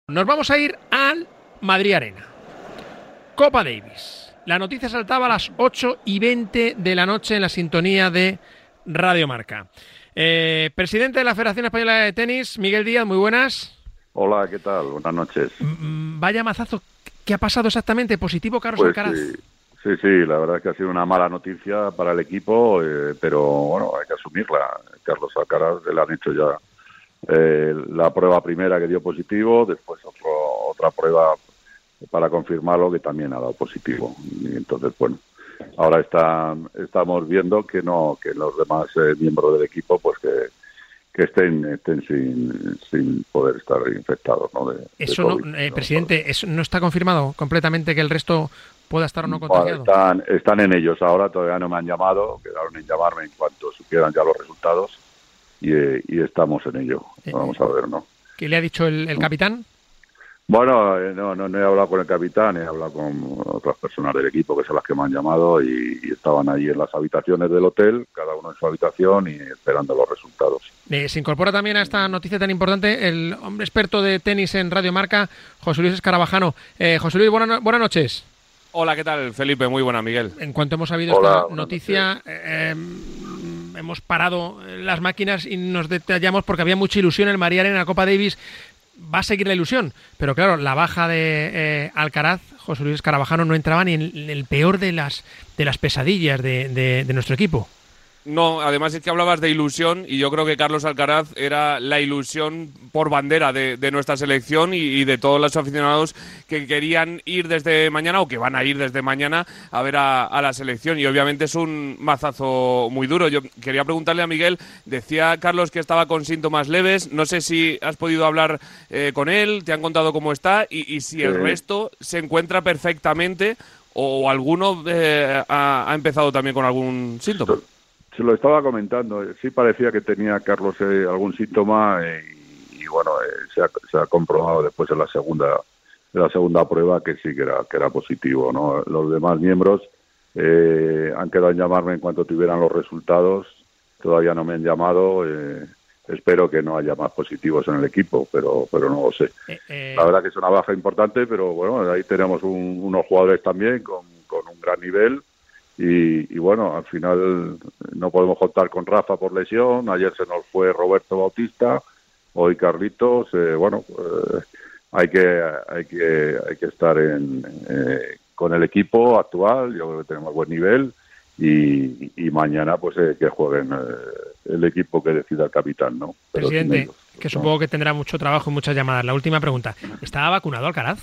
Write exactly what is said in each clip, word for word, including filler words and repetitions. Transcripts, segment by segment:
Nos vamos a ir al Madrid Arena. Copa Davis. La noticia saltaba a las ocho y veinte de la noche en la sintonía de Radio Marca. Eh, presidente de la Federación Española de Tenis, Miguel Díaz, muy buenas. Hola, ¿qué tal? Buenas noches. Mm, vaya mazazo. ¿Qué ha pasado exactamente? ¿Positivo Carlos pues Alcaraz? Sí, sí, sí, la verdad es que ha sido una mala noticia para el equipo, eh, pero bueno, hay que asumirla. Carlos Alcaraz le han hecho ya eh, la prueba primera que dio positivo, después otro, otra prueba para confirmarlo que también ha dado positivo. Y entonces, bueno, ahora está, estamos viendo que no, que los demás eh, miembros del equipo, pues que que estén, estén sin, sin poder estar infectados, ¿no? De, eso de no, COVID, eh, ¿no? presidente, ¿eso no está confirmado completamente que el resto pueda estar o no contagiado? Bueno, están, están en ellos ahora, todavía no me han llamado, quedaron en llamarme en cuanto supieran ya los resultados y, eh, y estamos en ello. Eh, Vamos a ver, ¿no? ¿Qué le ha dicho el, el capitán? Bueno, eh, no, no, no he hablado con el capitán, he hablado con otras personas del equipo que son las que me han llamado y, y estaban allí en las habitaciones del hotel, cada uno en su habitación y esperando los resultados. Eh, se incorpora también a esta noticia tan importante el hombre experto de tenis en Radio Marca, José Luis Escarabajano. Eh, José Luis, buena, buenas noches. Hola, ¿qué tal, Felipe? Muy buena, Miguel. En cuanto hemos sabido Hola, esta noticia, eh, hemos parado las máquinas y nos detallamos porque había mucha ilusión en el Madrid Arena en la Copa Davis. Va a seguir la ilusión, pero claro, la baja de eh, Alcaraz, José Luis Escarabajano, no entraba ni en, en el peor de las de las pesadillas de, de, de nuestro equipo. No, además es que hablabas de ilusión y yo creo que Carlos Alcaraz era la ilusión por bandera de, de nuestra selección y, y de todos los aficionados que querían ir desde mañana o que van a ir desde mañana a ver a, a la selección y obviamente es un mazazo muy duro. Yo quería preguntarle a Miguel, decía Carlos que estaba con síntomas leves, no sé si has podido hablar eh, con él, te han contado cómo está y, y si sí. El resto se encuentra perfectamente o alguno eh, ha, ha empezado también con algún síntoma. Se lo estaba comentando, sí parecía que tenía Carlos eh, algún síntoma eh, y, y bueno, eh, se, ha, se ha comprobado después en la segunda en la segunda prueba que sí que era que era positivo, ¿no? Los demás miembros eh, han quedado en llamarme en cuanto tuvieran los resultados, todavía no me han llamado, eh, espero que no haya más positivos en el equipo, pero pero no lo sé. Eh, eh... La verdad que es una baja importante, pero bueno, ahí tenemos un, unos jugadores también con, con un gran nivel. Y, y bueno, al final no podemos contar con Rafa por lesión, ayer se nos fue Roberto Bautista, hoy Carlitos, eh, bueno, eh, hay que hay que hay que estar en, eh, con el equipo actual, yo creo que tenemos buen nivel y, y mañana pues eh, que jueguen eh, el equipo que decida el capitán, ¿no? Pero presidente, ellos, que ¿no? Supongo que tendrá mucho trabajo y muchas llamadas. La última pregunta, ¿estaba vacunado Alcaraz?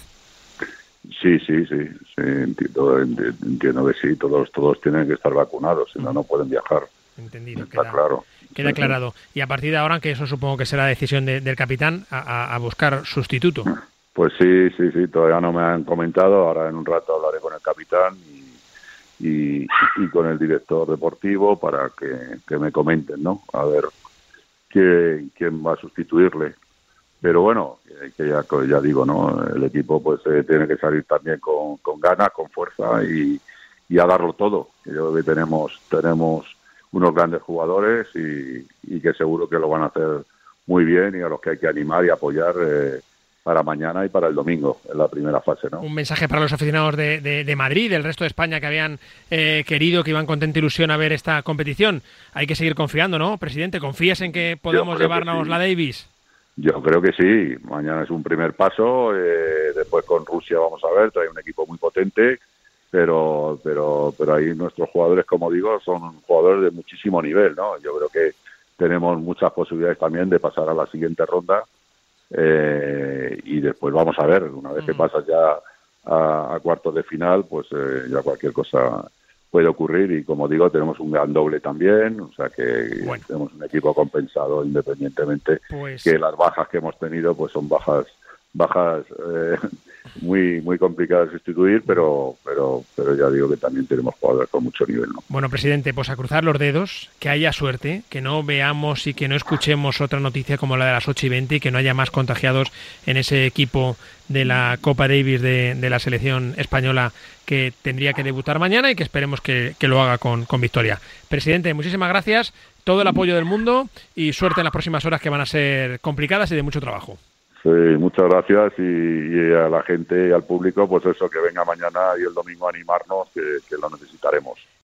Sí, sí, sí, sí, entiendo, entiendo que sí, todos todos tienen que estar vacunados, si no, no pueden viajar. Entendido, está queda, claro. Queda sí, aclarado. Y a partir de ahora, que eso supongo que será decisión de, del capitán, a, a buscar sustituto. Pues sí, sí, sí, todavía no me han comentado, ahora en un rato hablaré con el capitán y, y, y con el director deportivo para que, que me comenten, ¿no? A ver quién, quién va a sustituirle. Pero bueno, que ya, ya digo, ¿no? El equipo pues eh, tiene que salir también con, con ganas, con fuerza y, y a darlo todo. Yo creo que tenemos tenemos unos grandes jugadores y, y que seguro que lo van a hacer muy bien y a los que hay que animar y apoyar eh, para mañana y para el domingo, en la primera fase, ¿no? Un mensaje para los aficionados de, de, de Madrid, del resto de España que habían eh, querido, que iban con tanta ilusión a ver esta competición. Hay que seguir confiando, ¿no, presidente? ¿Confías en que podamos llevarnos sí. la Davis? Yo creo que sí, mañana es un primer paso, eh, después con Rusia vamos a ver, trae un equipo muy potente, pero pero pero ahí nuestros jugadores, como digo, son jugadores de muchísimo nivel, ¿no? Yo creo que tenemos muchas posibilidades también de pasar a la siguiente ronda eh, y después vamos a ver, una vez que pasas ya a, a cuartos de final, pues eh, ya cualquier cosa puede ocurrir y como digo tenemos un gran doble también, o sea que bueno, tenemos un equipo compensado independientemente pues... que las bajas que hemos tenido pues son bajas bajas eh, muy muy complicadas de sustituir, pero pero pero ya digo que también tenemos jugadores con mucho nivel, ¿no? Bueno, presidente, pues a cruzar los dedos, que haya suerte, que no veamos y que no escuchemos otra noticia como la de las ocho y veinte y que no haya más contagiados en ese equipo de la Copa Davis de, de la selección española que tendría que debutar mañana y que esperemos que, que lo haga con, con victoria. Presidente, muchísimas gracias, todo el apoyo del mundo y suerte en las próximas horas que van a ser complicadas y de mucho trabajo. Sí, muchas gracias y, y a la gente y al público, pues eso, que venga mañana y el domingo a animarnos, que, que lo necesitaremos.